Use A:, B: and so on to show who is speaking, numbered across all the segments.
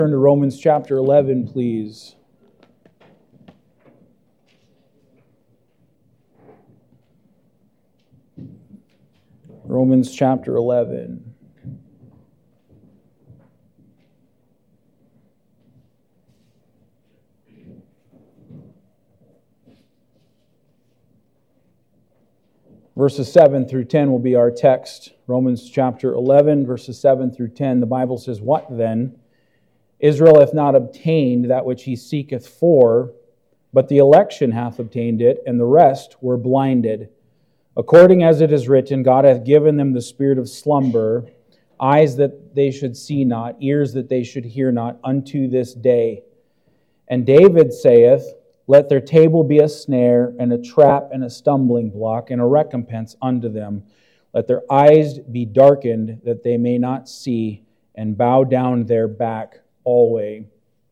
A: Turn to Romans chapter 11, please. Romans chapter 11. Verses 7 through 10 will be our text. Romans chapter 11, verses 7 through 10. The Bible says, "What then? Israel hath not obtained that which he seeketh for, but the election hath obtained it, and the rest were blinded. According as it is written, God hath given them the spirit of slumber, eyes that they should see not, ears that they should hear not, unto this day. And David saith, Let their table be a snare, and a trap, and a stumbling block, and a recompense unto them. Let their eyes be darkened, that they may not see, and bow down their back always."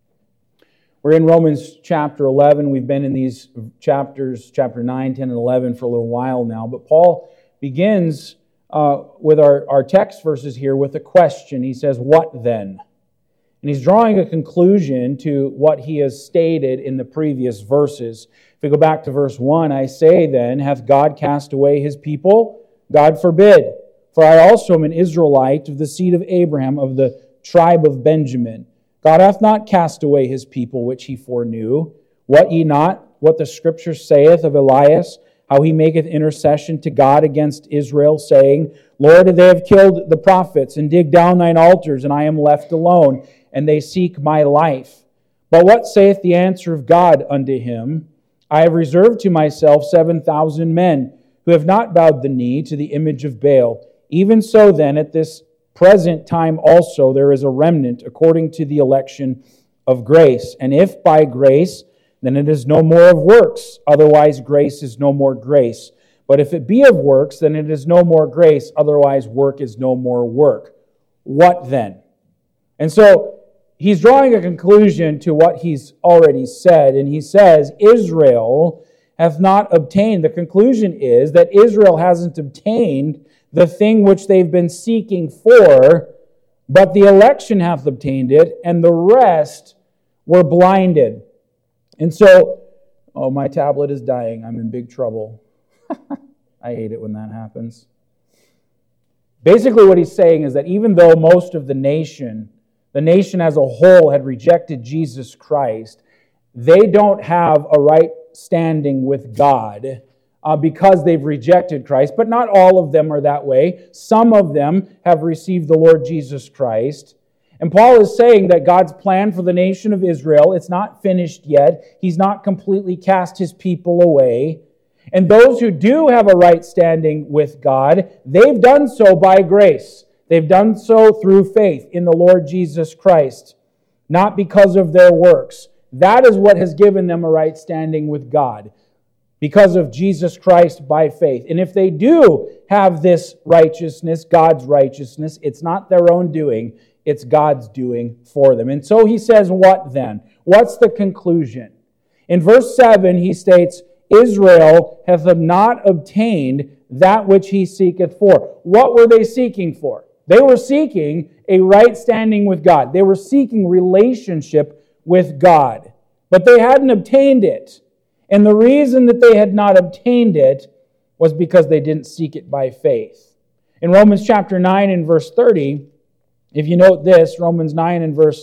A: We're in Romans chapter 11. We've been in these chapters, chapter 9, 10, and 11 for a little while now. But Paul begins with our text verses here with a question. He says, "What then?" And he's drawing a conclusion to what he has stated in the previous verses. If we go back to verse 1, "I say then, hath God cast away his people? God forbid. For I also am an Israelite of the seed of Abraham, of the tribe of Benjamin. God hath not cast away his people which he foreknew. Wot ye not what the Scripture saith of Elias, how he maketh intercession to God against Israel, saying, Lord, they have killed the prophets, and digged down thine altars, and I am left alone, and they seek my life. But what saith the answer of God unto him? I have reserved to myself 7,000 men, who have not bowed the knee to the image of Baal. Even so then, at this present time also there is a remnant according to the election of grace. And if by grace, then it is no more of works, otherwise grace is no more grace. But if it be of works, then it is no more grace, otherwise work is no more work. What then?" And so he's drawing a conclusion to what he's already said, and he says, Israel hath not obtained. The conclusion is that Israel hasn't obtained the thing which they've been seeking for, but the election hath obtained it, and the rest were blinded. And so, oh, my tablet is dying. I'm in big trouble. I hate it when that happens. Basically what he's saying is that even though most of the nation as a whole had rejected Jesus Christ, they don't have a right standing with God because they've rejected Christ. But not all of them are that way. Some of them have received the Lord Jesus Christ. And Paul is saying that God's plan for the nation of Israel, it's not finished yet. He's not completely cast his people away. And those who do have a right standing with God, they've done so by grace. They've done so through faith in the Lord Jesus Christ, not because of their works. That is what has given them a right standing with God, because of Jesus Christ by faith. And if they do have this righteousness, God's righteousness, it's not their own doing, it's God's doing for them. And so he says, what then? What's the conclusion? In verse 7, he states, Israel hath not obtained that which he seeketh for. What were they seeking for? They were seeking a right standing with God. They were seeking relationship with God. But they hadn't obtained it. And the reason that they had not obtained it was because they didn't seek it by faith. In Romans chapter 9 and verse 30, if you note this, Romans 9 and verse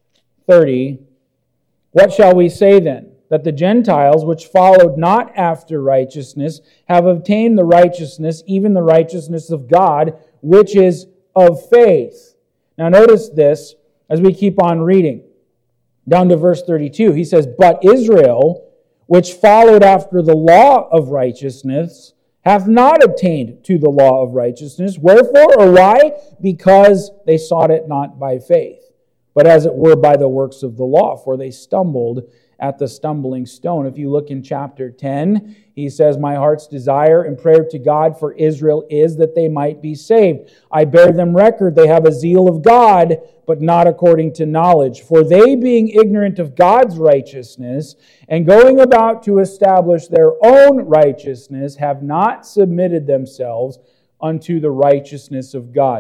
A: 30, "What shall we say then? That the Gentiles, which followed not after righteousness, have obtained the righteousness, even the righteousness of God, which is of faith." Now notice this as we keep on reading. Down to verse 32, he says, "But Israel, which followed after the law of righteousness, hath not obtained to the law of righteousness. Wherefore, or why? Because they sought it not by faith, but as it were by the works of the law, for they stumbled at the stumbling stone." If you look in chapter 10, he says, "My heart's desire and prayer to God for Israel is that they might be saved. I bear them record, they have a zeal of God, but not according to knowledge. For they, being ignorant of God's righteousness, and going about to establish their own righteousness, have not submitted themselves unto the righteousness of God."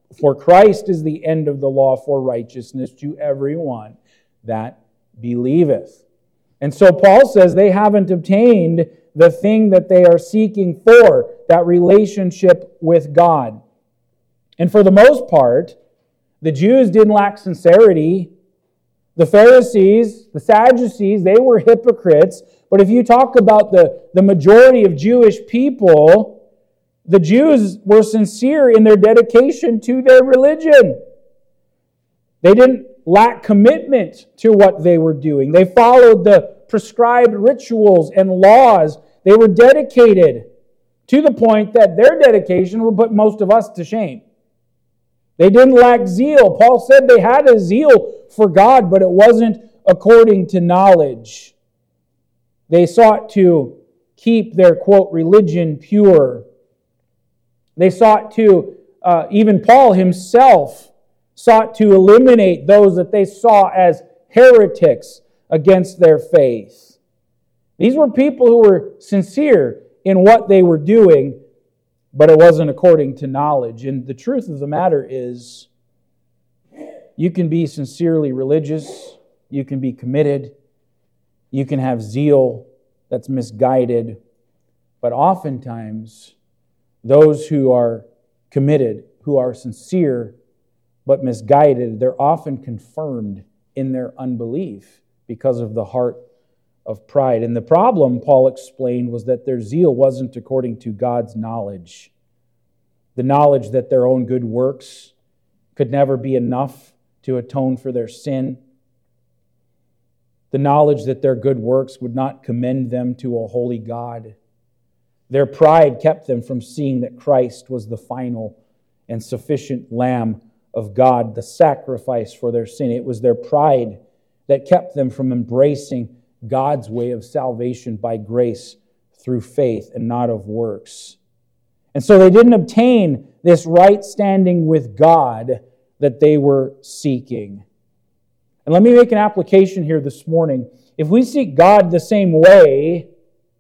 A: For Christ is the end of the law for righteousness to everyone that believeth. And so Paul says they haven't obtained the thing that they are seeking for, that relationship with God. And for the most part, the Jews didn't lack sincerity. The Pharisees, the Sadducees, they were hypocrites. But if you talk about the majority of Jewish people, the Jews were sincere in their dedication to their religion. They didn't lack commitment to what they were doing. They followed the prescribed rituals and laws. They were dedicated to the point that their dedication would put most of us to shame. They didn't lack zeal. Paul said they had a zeal for God, but it wasn't according to knowledge. They sought to keep their, quote, religion pure. They sought to, even Paul himself sought to eliminate those that they saw as heretics against their faith. These were people who were sincere in what they were doing, but it wasn't according to knowledge. And the truth of the matter is, you can be sincerely religious, you can be committed, you can have zeal that's misguided, but oftentimes, those who are committed, who are sincere but misguided, they're often confirmed in their unbelief because of the heart of pride. And the problem, Paul explained, was that their zeal wasn't according to God's knowledge. The knowledge that their own good works could never be enough to atone for their sin. The knowledge that their good works would not commend them to a holy God. Their pride kept them from seeing that Christ was the final and sufficient Lamb of God, the sacrifice for their sin. It was their pride that kept them from embracing God's way of salvation by grace through faith and not of works. And so they didn't obtain this right standing with God that they were seeking. And let me make an application here this morning. If we seek God the same way,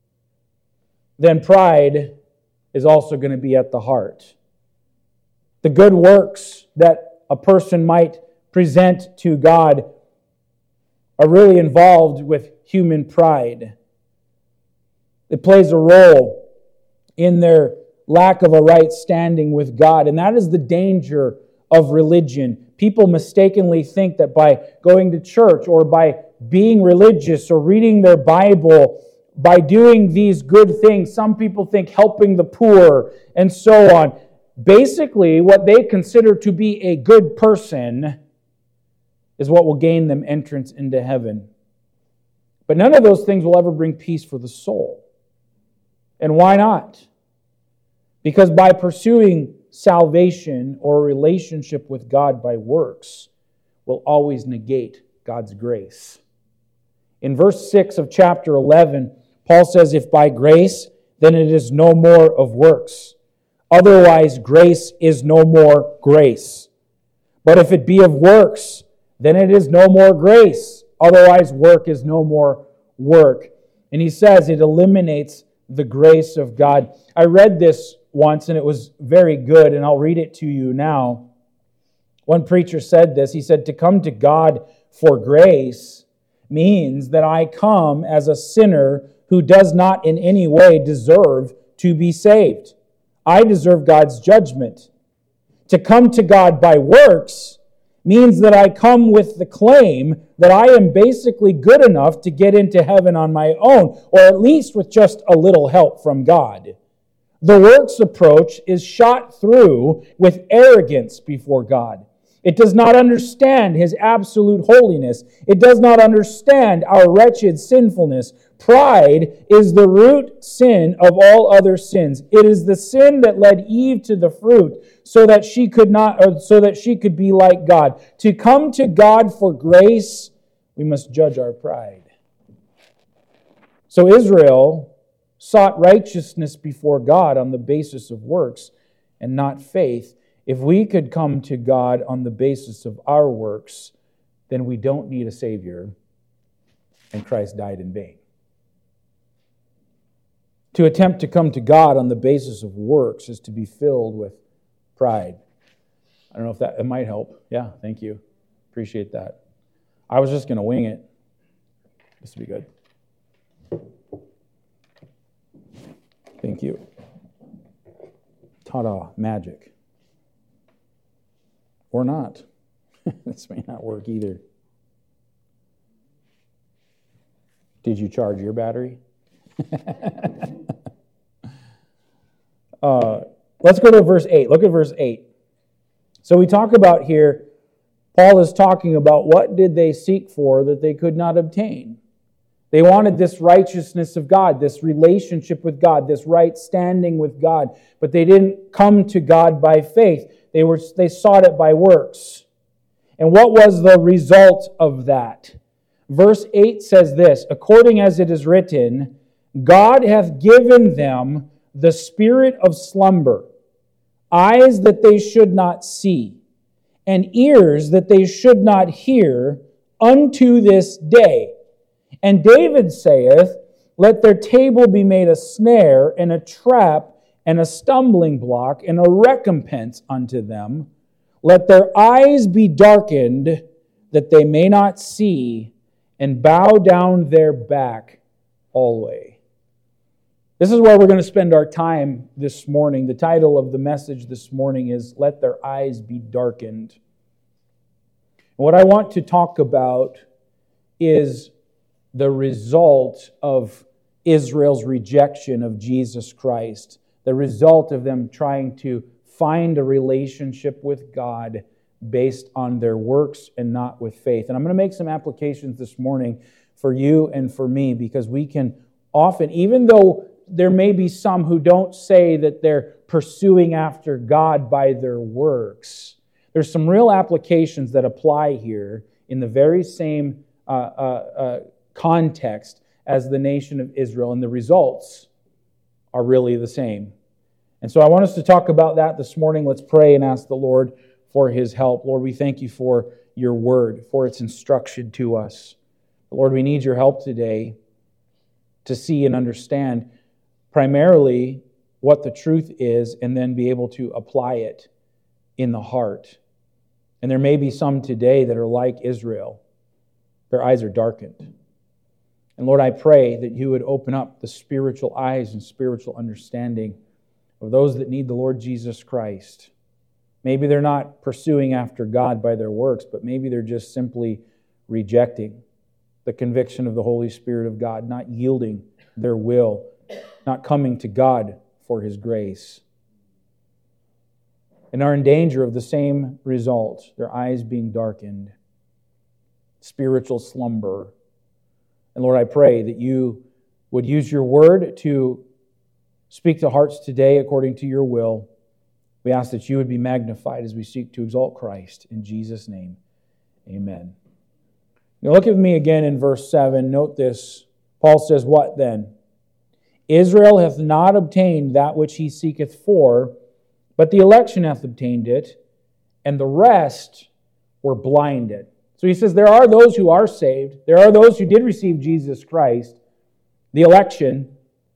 A: then pride is also going to be at the heart. The good works that a person might present to God are really involved with human pride. It plays a role in their lack of a right standing with God, and that is the danger of religion. People mistakenly think that by going to church or by being religious or reading their Bible, by doing these good things, some people think helping the poor and so on. Basically, what they consider to be a good person is what will gain them entrance into heaven. But none of those things will ever bring peace for the soul. And why not? Because by pursuing salvation or a relationship with God by works will always negate God's grace. In verse 6 of chapter 11, Paul says, "If by grace, then it is no more of works. Otherwise, grace is no more grace. But if it be of works, then it is no more grace. Otherwise, work is no more work." And he says it eliminates the grace of God. I read this once, and it was very good, and I'll read it to you now. One preacher said this. He said, "To come to God for grace means that I come as a sinner who does not in any way deserve to be saved. I deserve God's judgment. To come to God by works means that I come with the claim that I am basically good enough to get into heaven on my own, or at least with just a little help from God. The works approach is shot through with arrogance before God. It does not understand His absolute holiness. It does not understand our wretched sinfulness. Pride is the root sin of all other sins. It is the sin that led Eve to the fruit so that she could be like God. To come to God for grace, we must judge our pride." So Israel sought righteousness before God on the basis of works and not faith. If we could come to God on the basis of our works, then we don't need a Savior, and Christ died in vain. To attempt to come to God on the basis of works is to be filled with pride. I don't know if it might help. Yeah, thank you. Appreciate that. I was just going to wing it. This would be good. Thank you. Ta-da, magic. Or not. This may not work either. Did you charge your battery? Let's go to verse 8. Look at verse 8. So we talk about here, Paul is talking about what did they seek for that they could not obtain. They wanted this righteousness of God, this relationship with God, this right standing with God, but they didn't come to God by faith. They sought it by works. And what was the result of that? Verse 8 says this, according as it is written, God hath given them the spirit of slumber, eyes that they should not see, and ears that they should not hear, unto this day. And David saith, let their table be made a snare, and a trap, and a stumbling block, and a recompense unto them. Let their eyes be darkened, that they may not see, and bow down their back always. This is where we're going to spend our time this morning. The title of the message this morning is, Let Their Eyes Be Darkened. And what I want to talk about is the result of Israel's rejection of Jesus Christ, the result of them trying to find a relationship with God based on their works and not with faith. And I'm going to make some applications this morning for you and for me, because we can often, even though there may be some who don't say that they're pursuing after God by their works, there's some real applications that apply here in the very same context as the nation of Israel, and the results are really the same. And so I want us to talk about that this morning. Let's pray and ask the Lord for His help. Lord, we thank You for Your word, for its instruction to us. Lord, we need Your help today to see and understand primarily what the truth is, and then be able to apply it in the heart. And there may be some today that are like Israel. Their eyes are darkened. And Lord, I pray that You would open up the spiritual eyes and spiritual understanding of those that need the Lord Jesus Christ. Maybe they're not pursuing after God by their works, but maybe they're just simply rejecting the conviction of the Holy Spirit of God, not yielding their will, not coming to God for His grace, and are in danger of the same result, their eyes being darkened, spiritual slumber. And Lord, I pray that You would use Your word to speak to hearts today according to Your will. We ask that You would be magnified as we seek to exalt Christ. In Jesus' name, amen. Now look at me again in verse 7. Note this. Paul says, what then? Israel hath not obtained that which he seeketh for, but the election hath obtained it, and the rest were blinded. So he says there are those who are saved. There are those who did receive Jesus Christ, the election,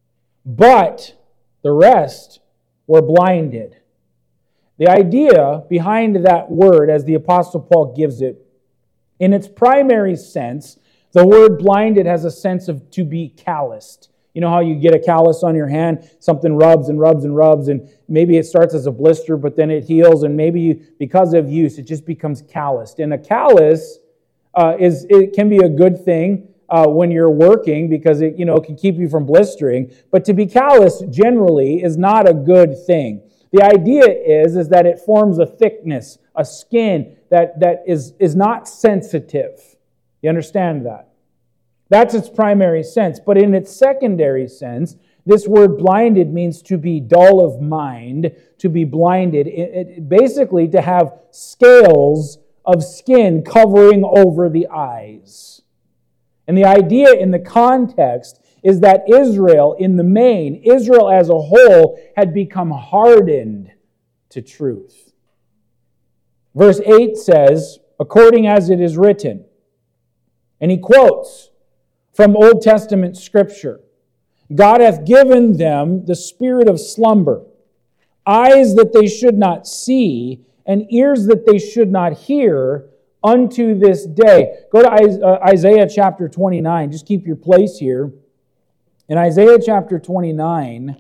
A: but the rest were blinded. The idea behind that word, as the Apostle Paul gives it, in its primary sense, the word blinded has a sense of to be calloused. You know how you get a callus on your hand, something rubs and rubs and rubs, and maybe it starts as a blister, but then it heals, and maybe because of use, it just becomes calloused. And a callus it can be a good thing when you're working, because it can keep you from blistering. But to be calloused generally is not a good thing. The idea is that it forms a thickness, a skin that is not sensitive. You understand that? That's its primary sense. But in its secondary sense, this word blinded means to be dull of mind, to be blinded. It basically to have scales of skin covering over the eyes. And the idea in the context is that Israel, in the main, Israel as a whole, had become hardened to truth. Verse 8 says, according as it is written, and he quotes from Old Testament Scripture, God hath given them the spirit of slumber, eyes that they should not see, and ears that they should not hear unto this day. Go to Isaiah chapter 29. Just keep your place here. In Isaiah chapter 29,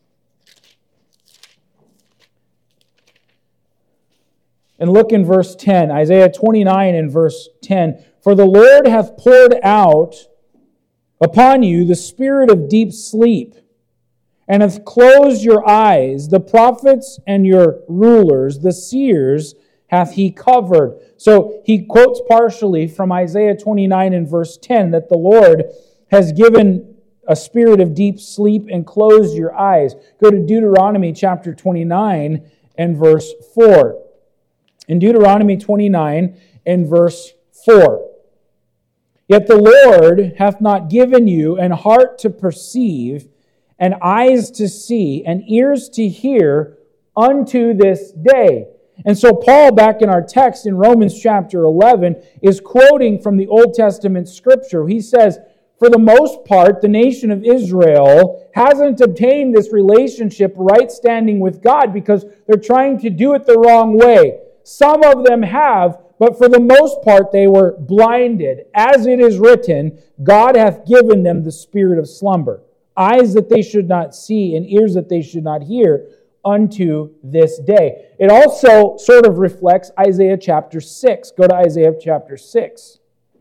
A: and look in verse 10. Isaiah 29 and verse 10. For the Lord hath poured out upon you the spirit of deep sleep, and hath closed your eyes. The prophets and your rulers, the seers, hath he covered. So he quotes partially from Isaiah 29 and verse 10 that the Lord has given a spirit of deep sleep and closed your eyes. Go to Deuteronomy chapter 29 and verse 4. In Deuteronomy 29 and verse 4. Yet the Lord hath not given you an heart to perceive, and eyes to see, and ears to hear unto this day. And so Paul, back in our text in Romans chapter 11, is quoting from the Old Testament scripture. He says, for the most part, the nation of Israel hasn't obtained this relationship, right standing with God, because they're trying to do it the wrong way. Some of them have, but for the most part they were blinded. As it is written, God hath given them the spirit of slumber, eyes that they should not see and ears that they should not hear unto this day. It also sort of reflects Isaiah chapter 6. Go to Isaiah chapter 6.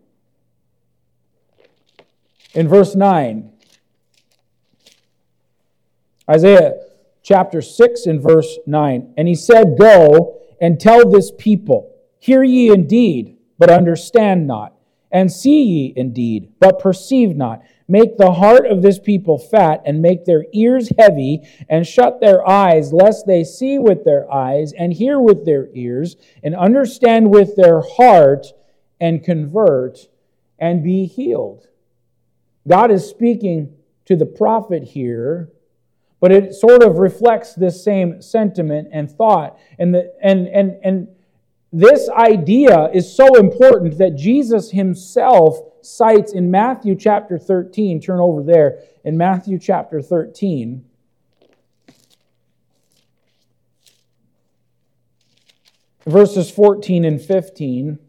A: In verse 9. Isaiah chapter 6 and verse 9. And he said, go and tell this people, hear ye indeed, but understand not, and see ye indeed, but perceive not. Make the heart of this people fat, and make their ears heavy, and shut their eyes, lest they see with their eyes, and hear with their ears, and understand with their heart, and convert, and be healed. God is speaking to the prophet here, but it sort of reflects this same sentiment and thought. And this idea is so important that Jesus himself cites in Matthew chapter 13. Turn over there. In Matthew chapter 13. Verses 14 and 15.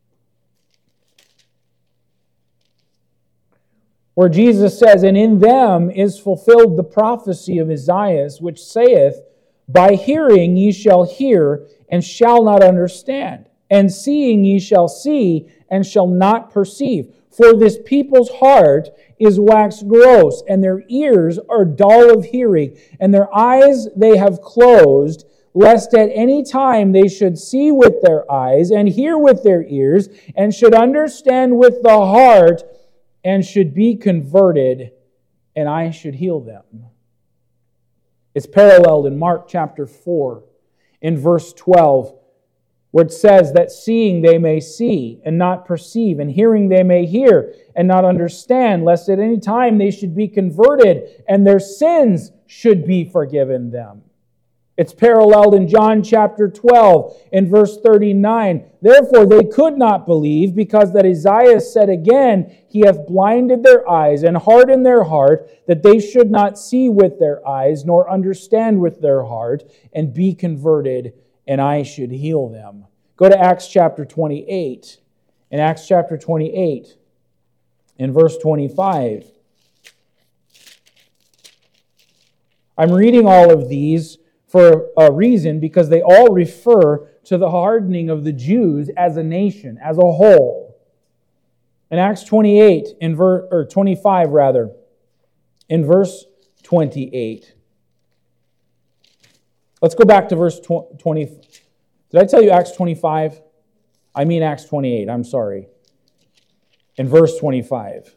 A: Where Jesus says, and in them is fulfilled the prophecy of Isaiah, which saith, by hearing ye shall hear, and shall not understand, and seeing ye shall see, and shall not perceive. For this people's heart is waxed gross, and their ears are dull of hearing, and their eyes they have closed, lest at any time they should see with their eyes, and hear with their ears, and should understand with the heart, and should be converted, and I should heal them. It's paralleled in Mark chapter 4, in verse 12, where it says that seeing they may see and not perceive, and hearing they may hear and not understand, lest at any time they should be converted, and their sins should be forgiven them. It's paralleled in John chapter 12, in verse 39. Therefore they could not believe, because that Isaiah said again, he hath blinded their eyes and hardened their heart, that they should not see with their eyes, nor understand with their heart, and be converted, and I should heal them. Go to Acts chapter 28. In Acts chapter 28, in verse 25. I'm reading all of these for a reason, because they all refer to the hardening of the Jews as a nation, as a whole. In Acts 28, in 25 rather, in verse 28. Let's go back to verse 20. Did I tell you Acts 25? I mean Acts 28, I'm sorry. In verse 25.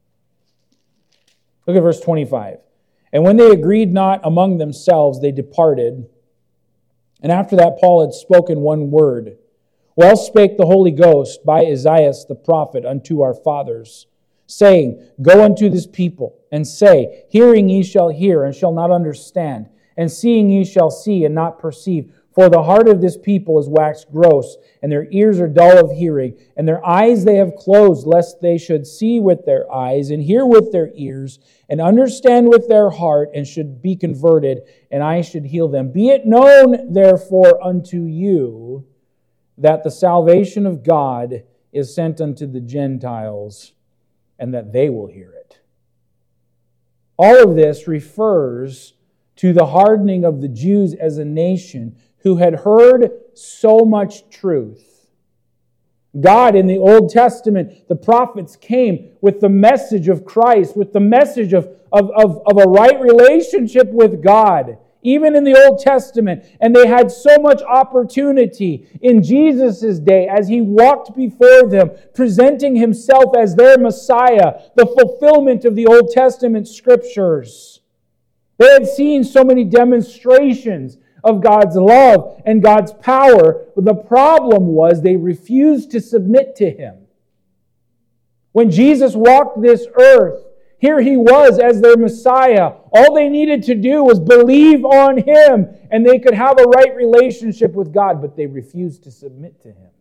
A: Look at verse 25. And when they agreed not among themselves, they departed. And after that, Paul had spoken one word. Well spake the Holy Ghost by Isaiah the prophet unto our fathers, saying, go unto this people, and say, hearing ye shall hear, and shall not understand, and seeing ye shall see, and not perceive. For the heart of this people is waxed gross, and their ears are dull of hearing, and their eyes they have closed, lest they should see with their eyes, and hear with their ears, and understand with their heart, and should be converted, and I should heal them. Be it known, therefore, unto you, that the salvation of God is sent unto the Gentiles, and that they will hear it. All of this refers to the hardening of the Jews as a nation who had heard so much truth. God in the Old Testament, the prophets came with the message of Christ, with the message of a right relationship with God, even in the Old Testament. And they had so much opportunity in Jesus' day as He walked before them, presenting Himself as their Messiah, the fulfillment of the Old Testament Scriptures. They had seen so many demonstrations of God's love and God's power, but the problem was they refused to submit to Him. When Jesus walked this earth, here He was as their Messiah. All they needed to do was believe on Him, and they could have a right relationship with God, but they refused to submit to Him.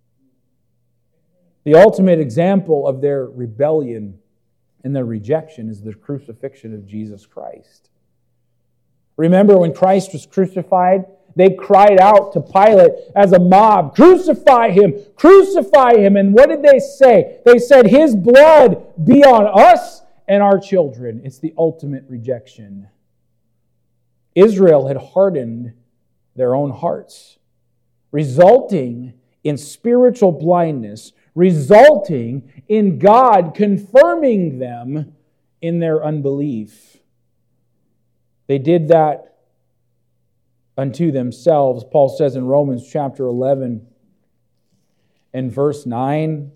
A: The ultimate example of their rebellion and their rejection is the crucifixion of Jesus Christ. Remember when Christ was crucified? They cried out to Pilate as a mob, "Crucify Him! Crucify Him!" And what did they say? They said, "His blood be on us and our children." It's the ultimate rejection. Israel had hardened their own hearts, resulting in spiritual blindness, resulting in God confirming them in their unbelief. They did that unto themselves. Paul says in Romans chapter 11 and verse 9,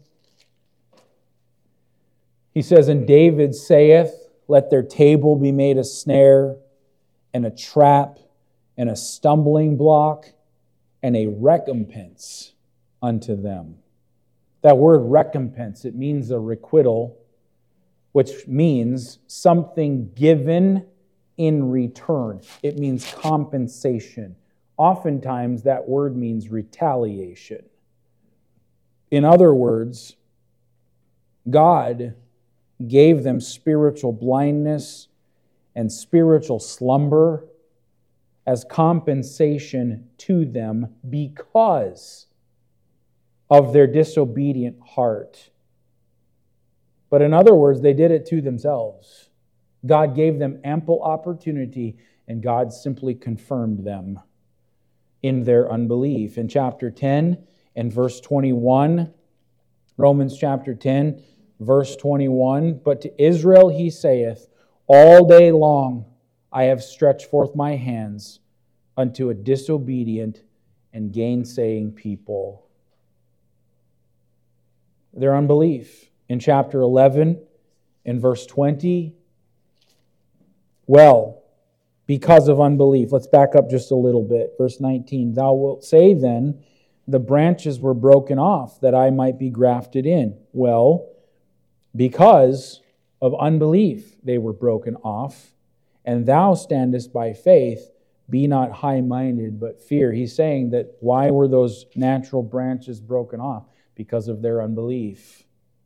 A: he says, "And David saith, Let their table be made a snare, and a trap, and a stumbling block, and a recompense unto them." That word recompense, it means a requital, which means something given in return. It means compensation. Oftentimes that word means retaliation. In other words, God gave them spiritual blindness and spiritual slumber as compensation to them because of their disobedient heart. But in other words, they did it to themselves. God gave them ample opportunity, and God simply confirmed them in their unbelief. In chapter 10 and verse 21, Romans chapter 10, verse 21, "But to Israel He saith, All day long I have stretched forth my hands unto a disobedient and gainsaying people." Their unbelief. In chapter 11 and verse 20, "Well, because of unbelief." Let's back up just a little bit. Verse 19, "Thou wilt say then, the branches were broken off, that I might be grafted in." Well, because of unbelief they were broken off. "And thou standest by faith, be not high-minded, but fear." He's saying that why were those natural branches broken off? Because of their unbelief.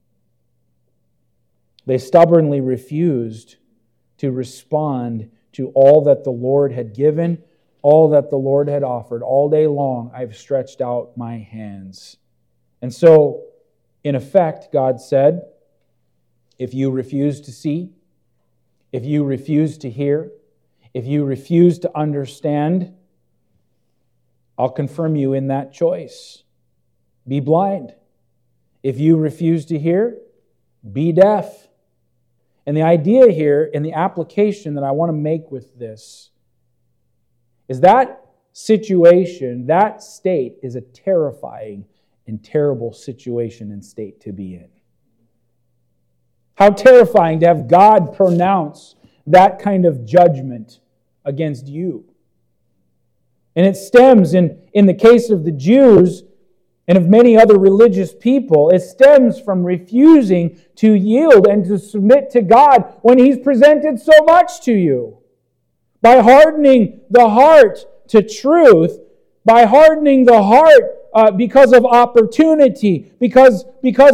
A: They stubbornly refused to respond to all that the Lord had given, all that the Lord had offered. All day long I've stretched out my hands. And so, in effect, God said, if you refuse to see, if you refuse to hear, if you refuse to understand, I'll confirm you in that choice. Be blind. If you refuse to hear, be deaf. And the idea here, and the application that I want to make with this, is that situation, that state, is a terrifying and terrible situation and state to be in. How terrifying to have God pronounce that kind of judgment against you. And it stems, in the case of the Jews, and of many other religious people, it stems from refusing to yield and to submit to God when He's presented so much to you. By hardening the heart to truth, by hardening the heart because of opportunity, because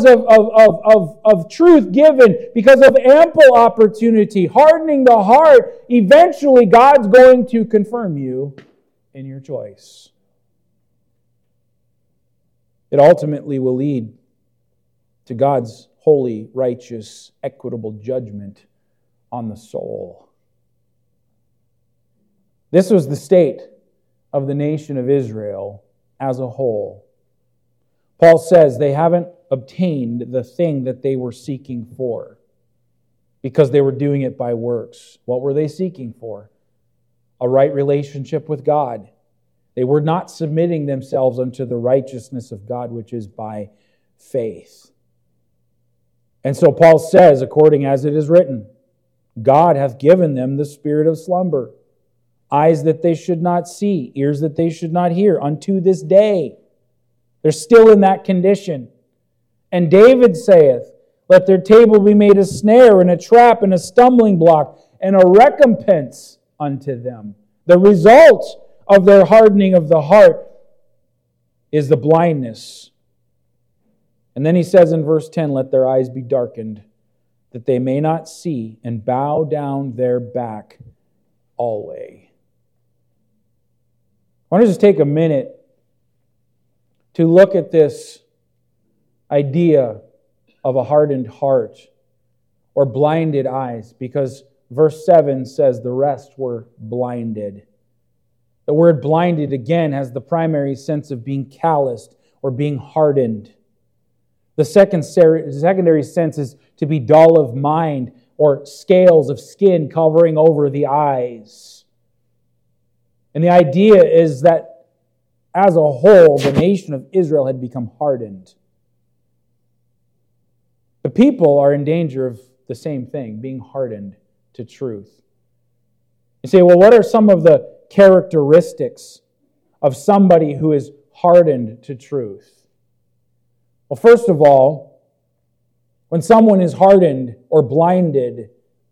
A: of truth given, because of ample opportunity, hardening the heart, eventually God's going to confirm you in your choice. It ultimately will lead to God's holy, righteous, equitable judgment on the soul. This was the state of the nation of Israel as a whole. Paul says they haven't obtained the thing that they were seeking for because they were doing it by works. What were they seeking for? A right relationship with God. They were not submitting themselves unto the righteousness of God, which is by faith. And so Paul says, according as it is written, God hath given them the spirit of slumber, eyes that they should not see, ears that they should not hear, unto this day. They're still in that condition. And David saith, let their table be made a snare and a trap and a stumbling block and a recompense unto them. The result of their hardening of the heart is the blindness. And then he says in verse 10, let their eyes be darkened, that they may not see, and bow down their back alway. I want to just take a minute to look at this idea of a hardened heart or blinded eyes, because verse 7 says the rest were blinded. The word blinded, again, has the primary sense of being calloused or being hardened. The secondary sense is to be dull of mind or scales of skin covering over the eyes. And the idea is that as a whole, the nation of Israel had become hardened. The people are in danger of the same thing, being hardened to truth. You say, well, what are some of the characteristics of somebody who is hardened to truth? Well, first of all, when someone is hardened or blinded,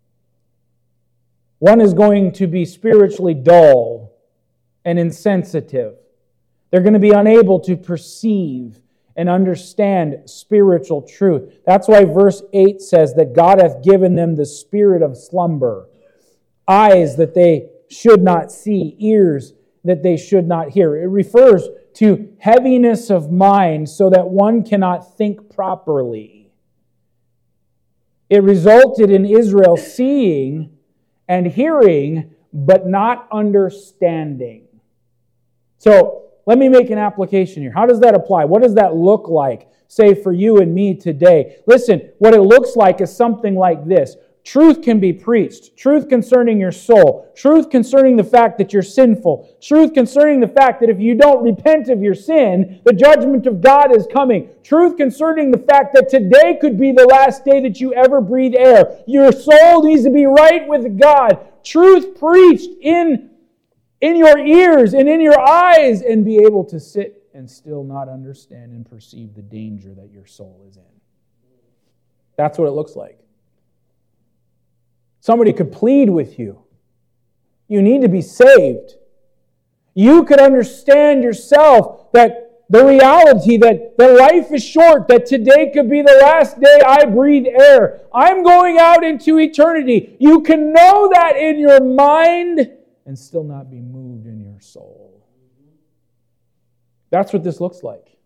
A: one is going to be spiritually dull and insensitive. They're going to be unable to perceive and understand spiritual truth. That's why verse 8 says that God hath given them the spirit of slumber, eyes that they should not see, ears that they should not hear. It refers to heaviness of mind so that one cannot think properly. It resulted in Israel seeing and hearing, but not understanding. So, let me make an application here. How does that apply? What does that look like, say, for you and me today? Listen, what it looks like is something like this. Truth can be preached. Truth concerning your soul. Truth concerning the fact that you're sinful. Truth concerning the fact that if you don't repent of your sin, the judgment of God is coming. Truth concerning the fact that today could be the last day that you ever breathe air. Your soul needs to be right with God. Truth preached in your ears and in your eyes, and be able to sit and still not understand and perceive the danger that your soul is in. That's what it looks like. Somebody could plead with you. You need to be saved. You could understand yourself that the reality that life is short, that today could be the last day I breathe air. I'm going out into eternity. You can know that in your mind and still not be moved in your soul. That's what this looks like.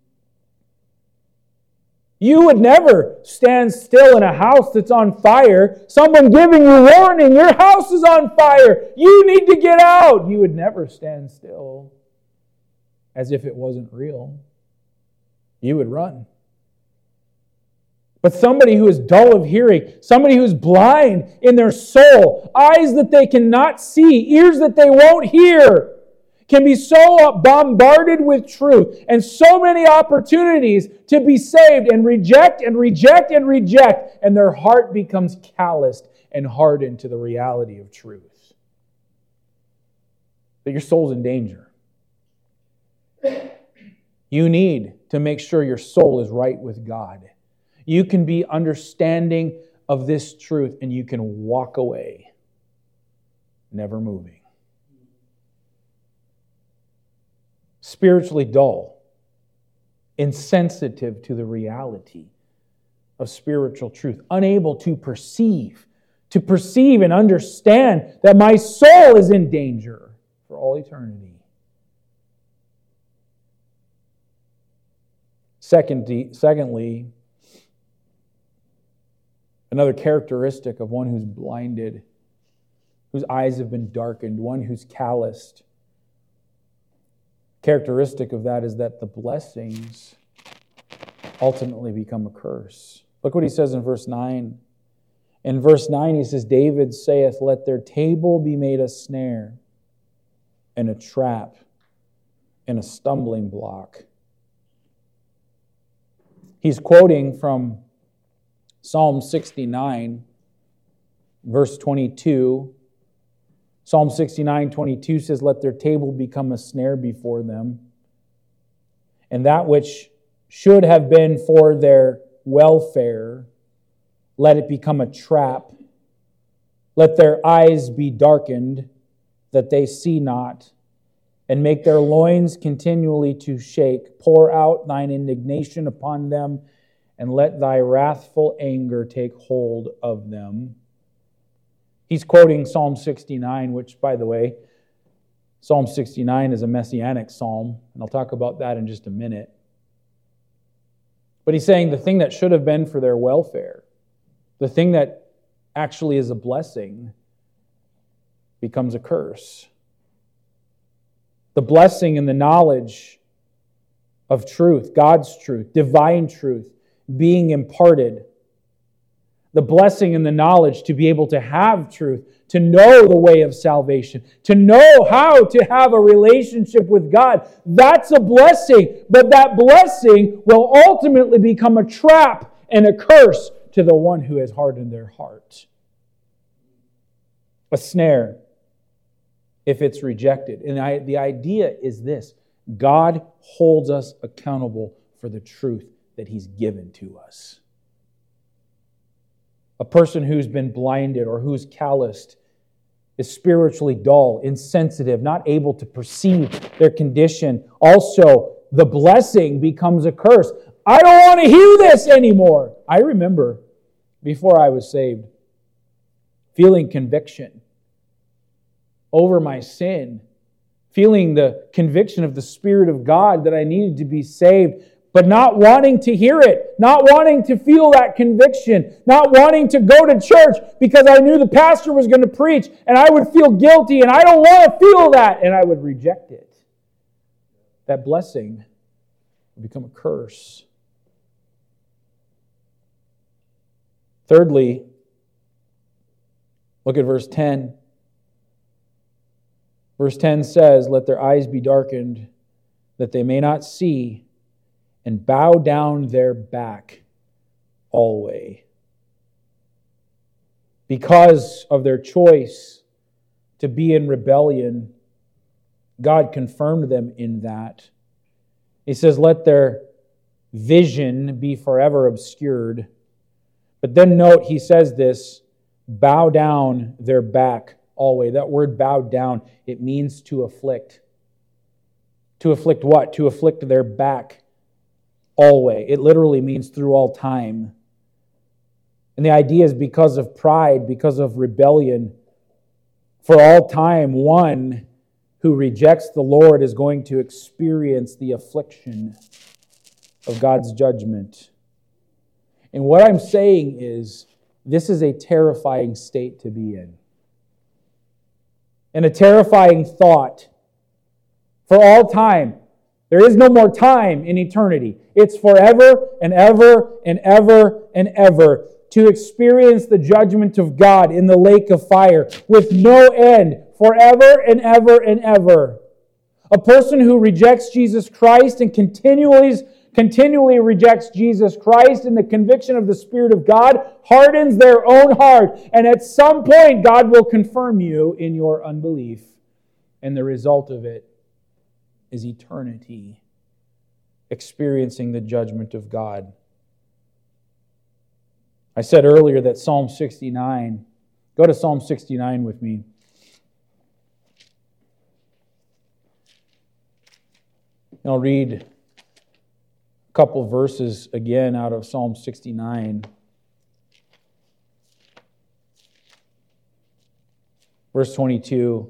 A: You would never stand still in a house that's on fire. Someone giving you warning, your house is on fire. You need to get out. You would never stand still as if it wasn't real. You would run. But somebody who is dull of hearing, somebody who is blind in their soul, eyes that they cannot see, ears that they won't hear, can be so bombarded with truth and so many opportunities to be saved and reject and reject and reject, and their heart becomes calloused and hardened to the reality of truth. That your soul's in danger. You need to make sure your soul is right with God. You can be understanding of this truth and you can walk away, never moving. spiritually dull, insensitive to the reality of spiritual truth, unable to perceive and understand that my soul is in danger for all eternity. Secondly, another characteristic of one who's blinded, whose eyes have been darkened, one who's calloused. Characteristic of that is that the blessings ultimately become a curse. Look what he says in verse 9. In verse 9 he says, David saith, let their table be made a snare and a trap and a stumbling block. He's quoting from Psalm 69, verse 22. Psalm 69, 22 says, let their table become a snare before them, and that which should have been for their welfare, let it become a trap. Let their eyes be darkened, that they see not, and make their loins continually to shake. Pour out thine indignation upon them, and let thy wrathful anger take hold of them. He's quoting Psalm 69, which, by the way, Psalm 69 is a messianic psalm, and I'll talk about that in just a minute. But he's saying the thing that should have been for their welfare, the thing that actually is a blessing, becomes a curse. The blessing and the knowledge of truth, God's truth, divine truth, being imparted. The blessing and the knowledge to be able to have truth, to know the way of salvation, to know how to have a relationship with God. That's a blessing, but that blessing will ultimately become a trap and a curse to the one who has hardened their heart. A snare if it's rejected. And the idea is this: God holds us accountable for the truth that He's given to us. A person who's been blinded or who's calloused is spiritually dull, insensitive, not able to perceive their condition. Also, the blessing becomes a curse. I don't want to hear this anymore. I remember before I was saved, feeling conviction over my sin, feeling the conviction of the Spirit of God that I needed to be saved, but not wanting to hear it, not wanting to feel that conviction, not wanting to go to church because I knew the pastor was going to preach and I would feel guilty and I don't want to feel that, and I would reject it. That blessing would become a curse. Thirdly, look at verse 10. Verse 10 says, let their eyes be darkened, that they may not see, and bow down their back always. Because of their choice to be in rebellion, God confirmed them in that. He says, let their vision be forever obscured. But then note, he says this, bow down their back always. That word bow down, it means to afflict. To afflict what? To afflict their back always. It literally means through all time. And the idea is because of pride, because of rebellion, for all time, one who rejects the Lord is going to experience the affliction of God's judgment. And what I'm saying is, this is a terrifying state to be in. And a terrifying thought for all time. There is no more time in eternity. It's forever and ever and ever and ever to experience the judgment of God in the lake of fire with no end, forever and ever and ever. A person who rejects Jesus Christ and continually rejects Jesus Christ in the conviction of the Spirit of God hardens their own heart. And at some point, God will confirm you in your unbelief. And the result of it is eternity, experiencing the judgment of God. I said earlier that Psalm 69, go to Psalm 69 with me. I'll read a couple of verses again out of Psalm 69. Verse 22.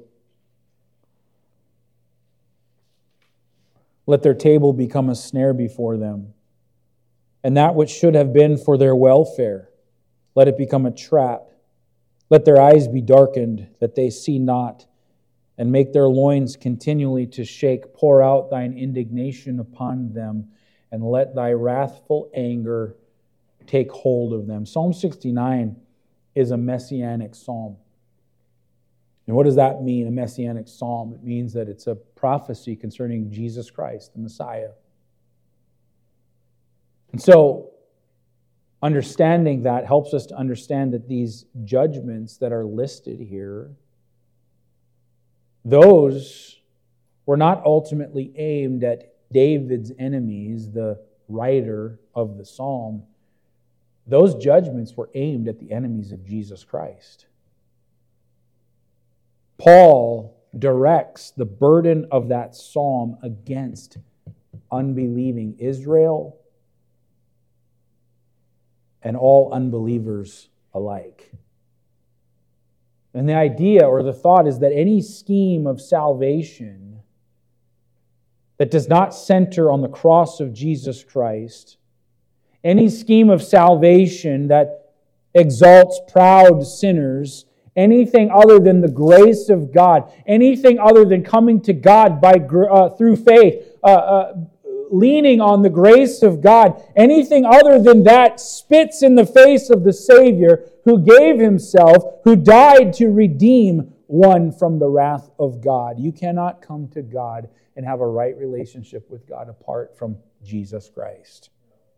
A: Let their table become a snare before them, and that which should have been for their welfare, let it become a trap. Let their eyes be darkened, that they see not, and make their loins continually to shake. Pour out thine indignation upon them, and let thy wrathful anger take hold of them. Psalm 69 is a messianic psalm. And what does that mean, a messianic psalm? It means that it's a prophecy concerning Jesus Christ, the Messiah. And so, understanding that helps us to understand that these judgments that are listed here, those were not ultimately aimed at David's enemies, the writer of the psalm. Those judgments were aimed at the enemies of Jesus Christ. Paul directs the burden of that psalm against unbelieving Israel and all unbelievers alike. And the idea or the thought is that any scheme of salvation that does not center on the cross of Jesus Christ, any scheme of salvation that exalts proud sinners, anything other than the grace of God, anything other than coming to God through faith, leaning on the grace of God, anything other than that spits in the face of the Savior who gave Himself, who died to redeem one from the wrath of God. You cannot come to God and have a right relationship with God apart from Jesus Christ.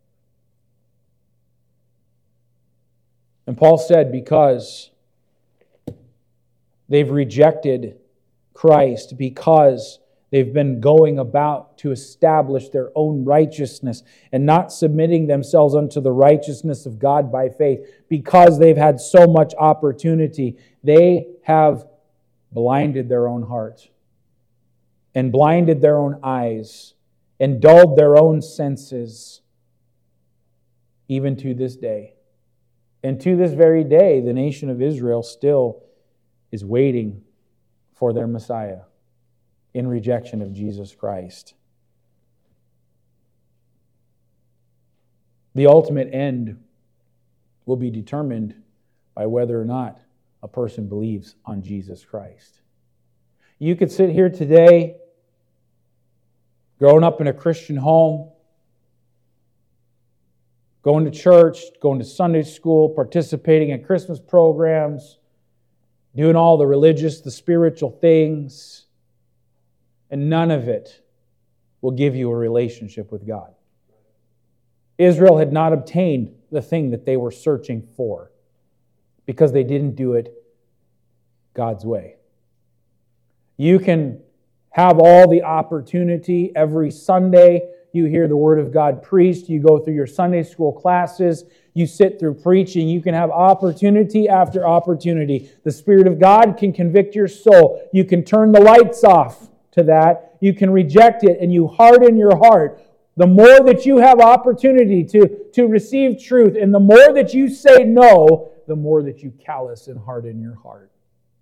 A: And Paul said, because they've rejected Christ, because they've been going about to establish their own righteousness and not submitting themselves unto the righteousness of God by faith, because they've had so much opportunity, they have blinded their own hearts and blinded their own eyes and dulled their own senses, even to this day. And to this very day, the nation of Israel still is waiting for their Messiah in rejection of Jesus Christ. The ultimate end will be determined by whether or not a person believes on Jesus Christ. You could sit here today, growing up in a Christian home, going to church, going to Sunday school, participating in Christmas programs, doing all the religious, the spiritual things, and none of it will give you a relationship with God. Israel had not obtained the thing that they were searching for because they didn't do it God's way. You can have all the opportunity every Sunday. You hear the Word of God preached. You go through your Sunday school classes. You sit through preaching. You can have opportunity after opportunity. The Spirit of God can convict your soul. You can turn the lights off to that. You can reject it and you harden your heart. The more that you have opportunity to receive truth and the more that you say no, the more that you callous and harden your heart.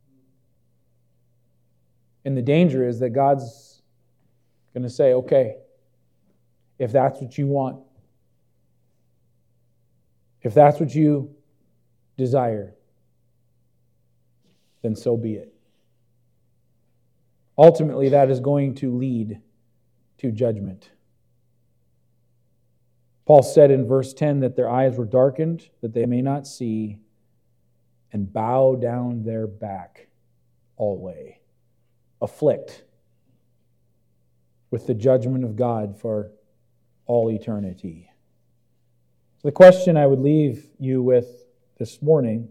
A: And the danger is that God's going to say, okay, if that's what you want, if that's what you desire, then so be it. Ultimately, that is going to lead to judgment. Paul said in verse 10 that their eyes were darkened, that they may not see, and bow down their back alway. Afflict with the judgment of God for all eternity. So the question I would leave you with this morning,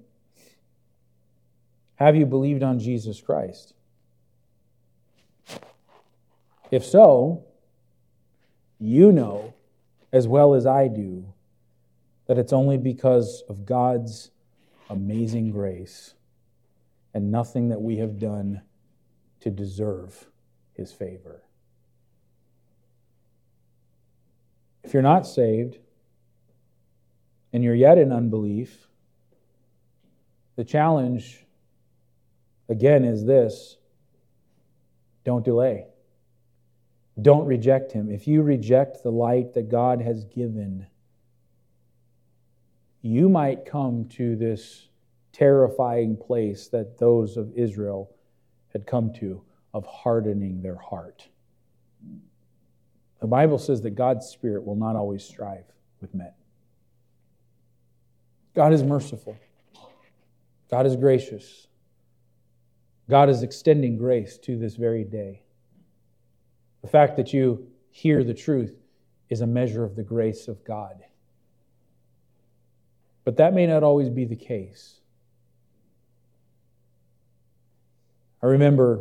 A: have you believed on Jesus Christ? If so, you know as well as I do that it's only because of God's amazing grace and nothing that we have done to deserve His favor. If you're not saved and you're yet in unbelief, the challenge, again, is this: don't delay. Don't reject Him. If you reject the light that God has given, you might come to this terrifying place that those of Israel had come to, of hardening their heart. The Bible says that God's Spirit will not always strive with men. God is merciful. God is gracious. God is extending grace to this very day. The fact that you hear the truth is a measure of the grace of God. But that may not always be the case. I remember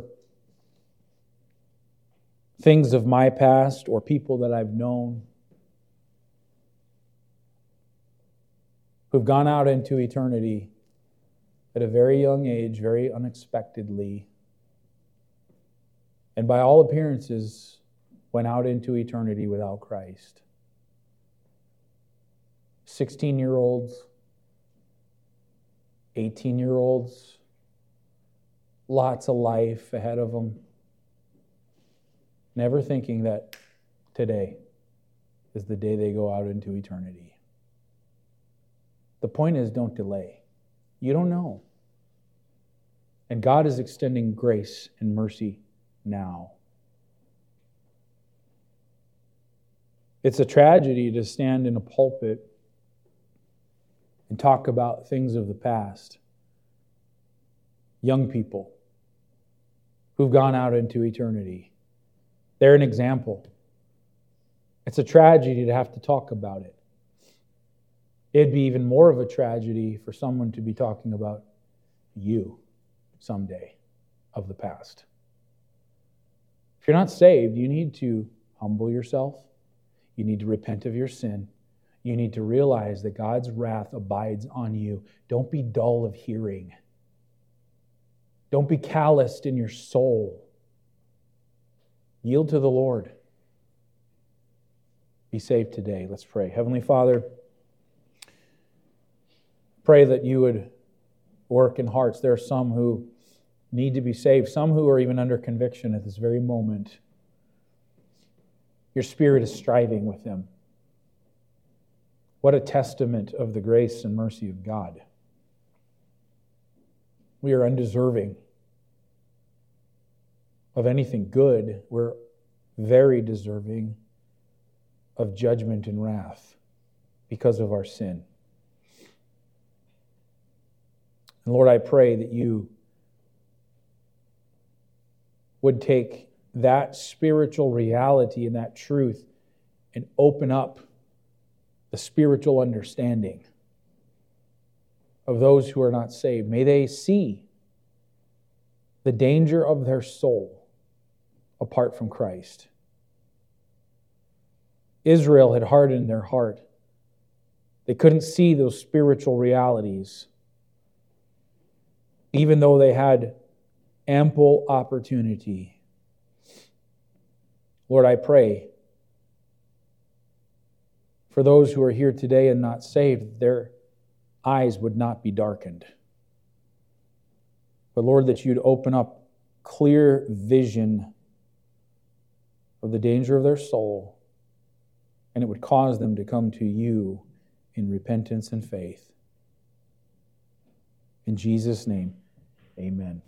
A: things of my past or people that I've known who've gone out into eternity at a very young age, very unexpectedly, and by all appearances went out into eternity without Christ. 16-year-olds, 18-year-olds, lots of life ahead of them, never thinking that today is the day they go out into eternity. The point is, don't delay. You don't know. And God is extending grace and mercy now. It's a tragedy to stand in a pulpit and talk about things of the past. Young people who've gone out into eternity. They're an example. It's a tragedy to have to talk about it. It'd be even more of a tragedy for someone to be talking about you someday of the past. If you're not saved, you need to humble yourself. You need to repent of your sin. You need to realize that God's wrath abides on you. Don't be dull of hearing. Don't be calloused in your soul. Yield to the Lord. Be saved today. Let's pray. Heavenly Father, pray that you would work in hearts. There are some who need to be saved, some who are even under conviction at this very moment. Your Spirit is striving with them. What a testament of the grace and mercy of God. We are undeserving of anything good. We're very deserving of judgment and wrath because of our sin. And Lord, I pray that you would take that spiritual reality and that truth and open up the spiritual understanding of those who are not saved. May they see the danger of their soul apart from Christ. Israel had hardened their heart. They couldn't see those spiritual realities, even though they had ample opportunity. Lord, I pray for those who are here today and not saved, their eyes would not be darkened. But Lord, that you'd open up clear vision of the danger of their soul, and it would cause them to come to you in repentance and faith. In Jesus' name, amen.